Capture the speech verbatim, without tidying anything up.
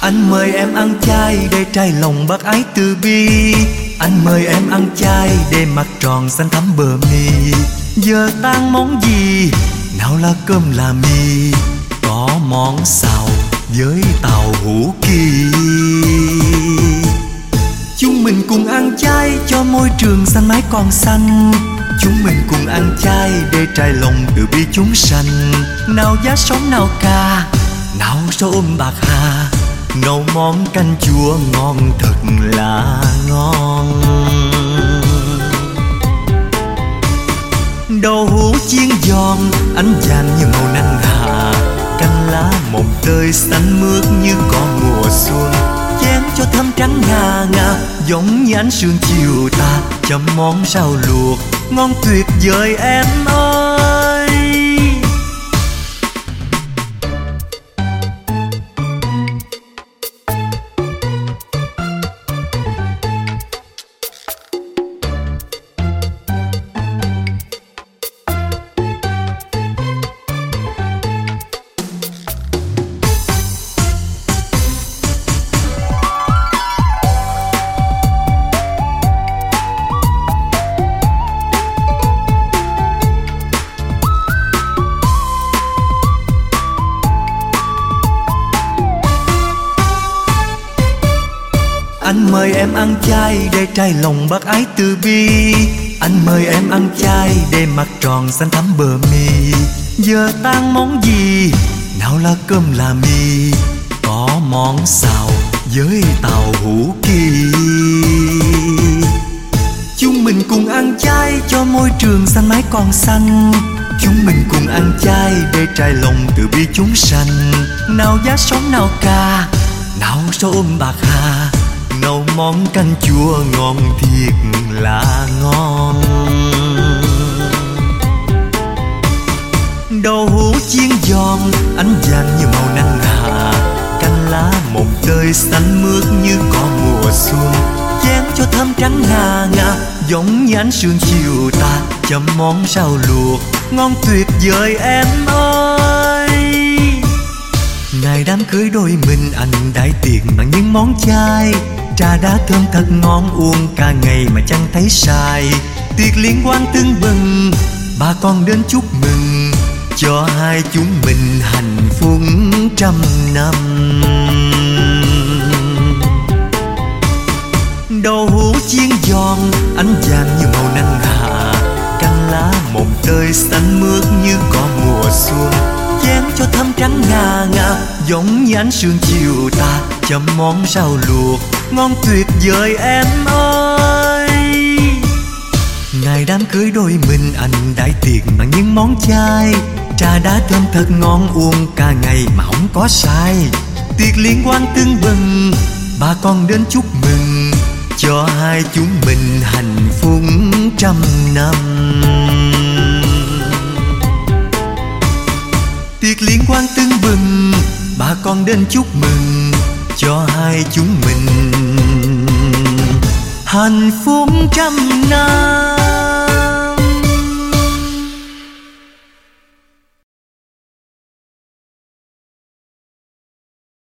Anh mời em ăn chay để trải lòng bác ái từ bi. Anh mời em ăn chay để mặt tròn xanh thắm bờ mi. Giờ tan món gì? Nào là cơm là mì. Có món xào với tàu hũ kỳ. Chúng mình cùng ăn chay cho môi trường xanh mãi còn xanh. Chúng mình cùng ăn chay để trải lòng từ bi chúng sanh. Nào giá sống nào ca, nào sâu ôm bạc hà. Nấu món canh chua ngon thật là ngon. Đậu hũ chiên giòn ánh vàng như màu nắng hạ. Canh lá mồng tơi xanh mướt như có mùa xuân. Chén cho thơm trắng ngà ngà giống như ánh sương chiều tà. Chấm món rau luộc ngon tuyệt vời em ơi. Anh mời em ăn chay để trải lòng bác ái từ bi. Anh mời em ăn chay để mặt tròn xanh thắm bờ mi. Giờ tan món gì? Nào là cơm là mì. Có món xào với tàu hũ kỳ. Chúng mình cùng ăn chay cho môi trường xanh mãi còn xanh. Chúng mình cùng ăn chay để trải lòng từ bi chúng sanh. Nào giá sống nào ca, nào sâu ôm bạc hà. Nấu món canh chua ngon thiệt là ngon. Đậu hũ chiên giòn ánh vàng như màu nắng hạ. Canh lá mồng tơi xanh mướt như có mùa xuân. Chén cho thơm trắng ngà ngà giống như ánh sương chiều tà. Chấm món rau luộc ngon tuyệt vời em ơi. Ngày đám cưới đôi mình anh đãi tiệc bằng những món chay. Trà đá thơm thật ngon uống cả ngày mà chẳng thấy sai. Tiệc liên hoan tưng bừng, bà con đến chúc mừng cho hai chúng mình hạnh phúc trăm năm. Đậu hũ chiên giòn ánh vàng như màu nắng hạ. Canh lá mồng tơi xanh mướt như có mùa xuân. Chén cho thơm trắng ngà ngà giống như ánh sương chiều tà. Chấm món rau luộc ngon tuyệt vời em ơi. Ngày đám cưới đôi mình anh đãi tiệc bằng những món chay. Trà đá thơm thật ngon uống cả ngày mà không có sai. Tiệc liên hoan tưng bừng, bà con đến chúc mừng cho hai chúng mình hạnh phúc trăm năm. Tiệc liên hoan tưng bừng, bà con đến chúc mừng cho hai chúng mình hạnh phúc trăm năm.